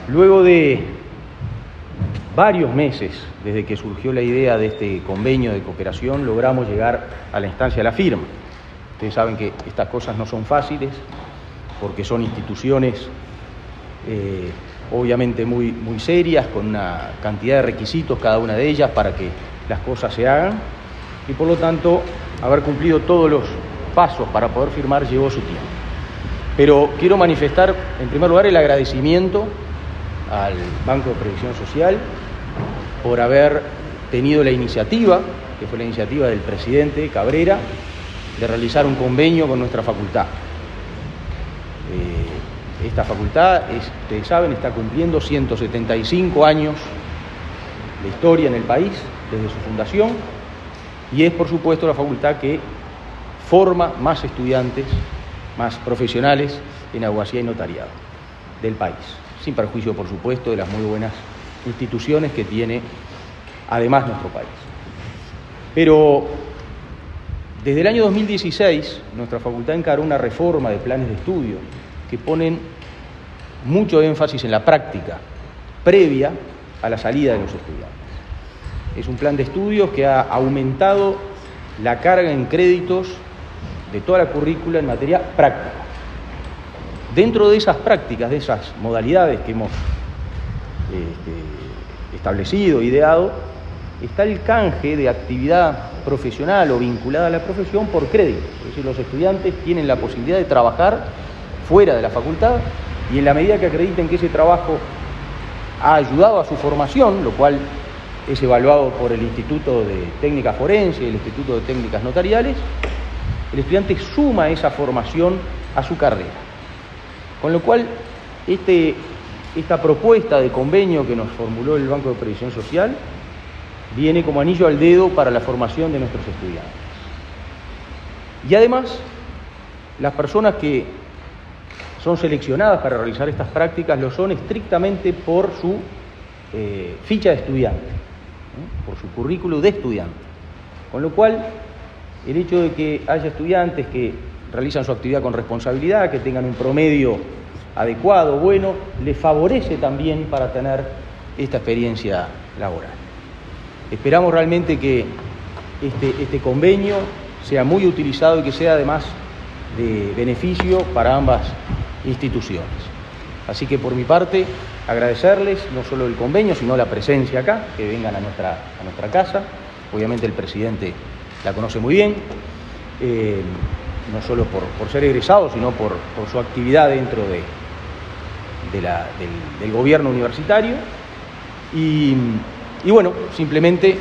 Luego de varios meses desde que surgió la idea de este convenio de cooperación, logramos llegar a la instancia de la firma. Ustedes saben que estas cosas no son fáciles porque son instituciones obviamente muy serias, con una cantidad de requisitos cada una de ellas para que las cosas se hagan, y por lo tanto haber cumplido todos los pasos para poder firmar llevó su tiempo. Pero quiero manifestar en primer lugar el agradecimiento al Banco de Previsión Social por haber tenido la iniciativa, que fue la iniciativa del presidente Cabrera, de realizar un convenio con nuestra facultad. Esta facultad, ustedes saben, está cumpliendo 175 años de historia en el país desde su fundación, y es por supuesto la facultad que forma más estudiantes, más profesionales en abogacía y notariado del país, sin perjuicio por supuesto de las muy buenas instituciones que tiene además nuestro país. Pero desde el año 2016 nuestra facultad encaró una reforma de planes de estudio que ponen mucho énfasis en la práctica previa a la salida de los estudiantes. Es un plan de estudios que ha aumentado la carga en créditos de toda la currícula en materia práctica. Dentro de esas prácticas, de esas modalidades que hemos establecido, ideado, está el canje de actividad profesional o vinculada a la profesión por crédito. Es decir, los estudiantes tienen la posibilidad de trabajar fuera de la facultad, y en la medida que acrediten que ese trabajo ha ayudado a su formación, lo cual es evaluado por el Instituto de Técnicas Forenses y el Instituto de Técnicas Notariales, el estudiante suma esa formación a su carrera. Con lo cual, esta propuesta de convenio que nos formuló el Banco de Previsión Social viene como anillo al dedo para la formación de nuestros estudiantes. Y además, las personas que son seleccionadas para realizar estas prácticas lo son estrictamente por su ficha de estudiante, por su currículo de estudiante. Con lo cual, el hecho de que haya estudiantes que realizan su actividad con responsabilidad, que tengan un promedio adecuado, bueno, les favorece también para tener esta experiencia laboral. Esperamos realmente que este convenio sea muy utilizado y que sea además de beneficio para ambas instituciones. Así que por mi parte, agradecerles no solo el convenio, sino la presencia acá, que vengan a nuestra casa. Obviamente el presidente la conoce muy bien, no solo por ser egresado, sino por su actividad dentro del gobierno universitario. Y bueno, simplemente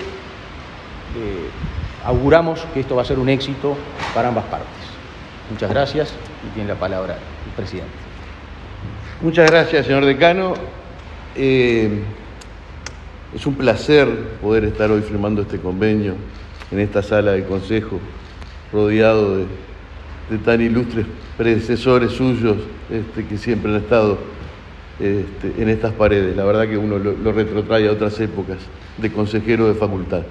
auguramos que esto va a ser un éxito para ambas partes. Muchas gracias, y tiene la palabra el presidente. Muchas gracias, señor decano. Es un placer poder estar hoy firmando este convenio en esta sala del Consejo, rodeado de tan ilustres predecesores suyos que siempre han estado en estas paredes. La verdad que uno lo retrotrae a otras épocas de consejero de facultad.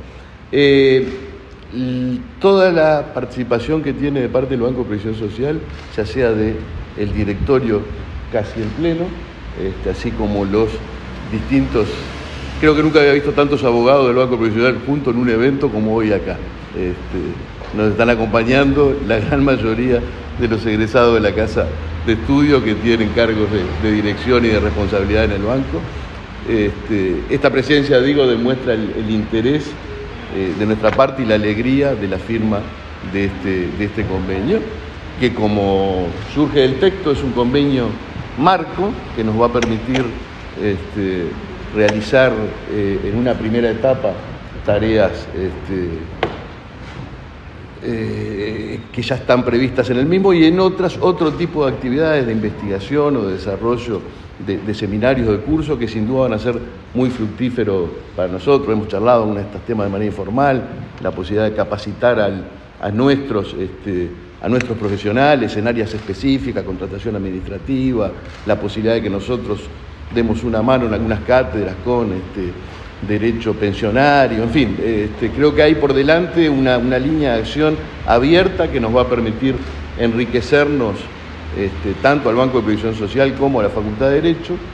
Toda la participación que tiene de parte del Banco de Previsión Social, ya sea del directorio casi en pleno, así como los distintos, creo que nunca había visto tantos abogados del Banco de Previsión Social juntos en un evento como hoy acá. Nos están acompañando la gran mayoría de los egresados de la casa de estudio que tienen cargos de dirección y de responsabilidad en el banco. Esta presencia, digo, demuestra el interés de nuestra parte y la alegría de la firma de este convenio, que como surge del texto es un convenio marco que nos va a permitir realizar en una primera etapa tareas que ya están previstas en el mismo, y en otro tipo de actividades de investigación o de desarrollo de seminarios, de cursos, que sin duda van a ser muy fructíferos para nosotros. Hemos charlado en estos temas de manera informal, la posibilidad de capacitar a nuestros profesionales en áreas específicas, contratación administrativa, la posibilidad de que nosotros demos una mano en algunas cátedras con derecho pensionario, en fin, creo que hay por delante una línea de acción abierta que nos va a permitir enriquecernos tanto al Banco de Previsión Social como a la Facultad de Derecho,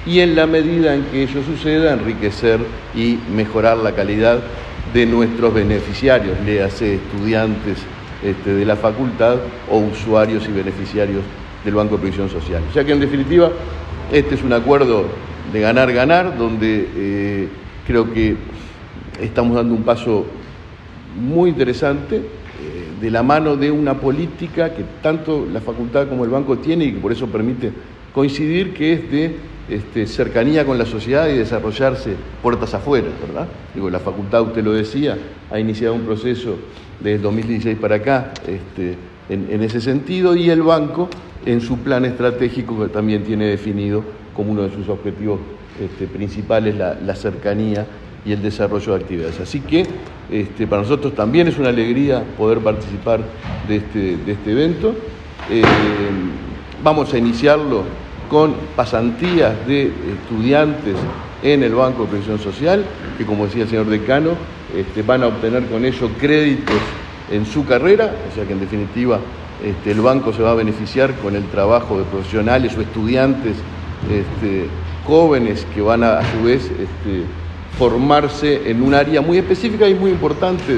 y en la medida en que ello suceda, enriquecer y mejorar la calidad de nuestros beneficiarios, léase estudiantes de la facultad o usuarios y beneficiarios del Banco de Previsión Social. O sea que en definitiva este es un acuerdo de ganar-ganar, donde creo que estamos dando un paso muy interesante de la mano de una política que tanto la facultad como el banco tiene y que por eso permite coincidir, que es de cercanía con la sociedad y desarrollarse puertas afuera, ¿verdad? Digo, la facultad, usted lo decía, ha iniciado un proceso desde el 2016 para acá en ese sentido, y el banco en su plan estratégico que también tiene definido como uno de sus objetivos principales la cercanía y el desarrollo de actividades. Así que para nosotros también es una alegría poder participar de este evento. Vamos a iniciarlo con pasantías de estudiantes en el Banco de Previsión Social, que como decía el señor decano, van a obtener con ello créditos en su carrera, o sea que en definitiva el banco se va a beneficiar con el trabajo de profesionales o estudiantes jóvenes que van a su vez formarse en un área muy específica y muy importante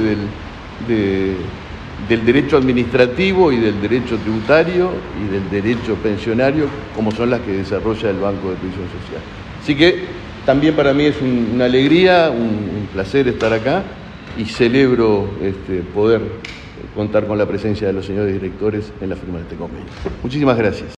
del derecho administrativo y del derecho tributario y del derecho pensionario, como son las que desarrolla el Banco de Previsión Social. Así que también para mí es una alegría, un placer estar acá, y celebro poder contar con la presencia de los señores directores en la firma de este convenio. Muchísimas gracias.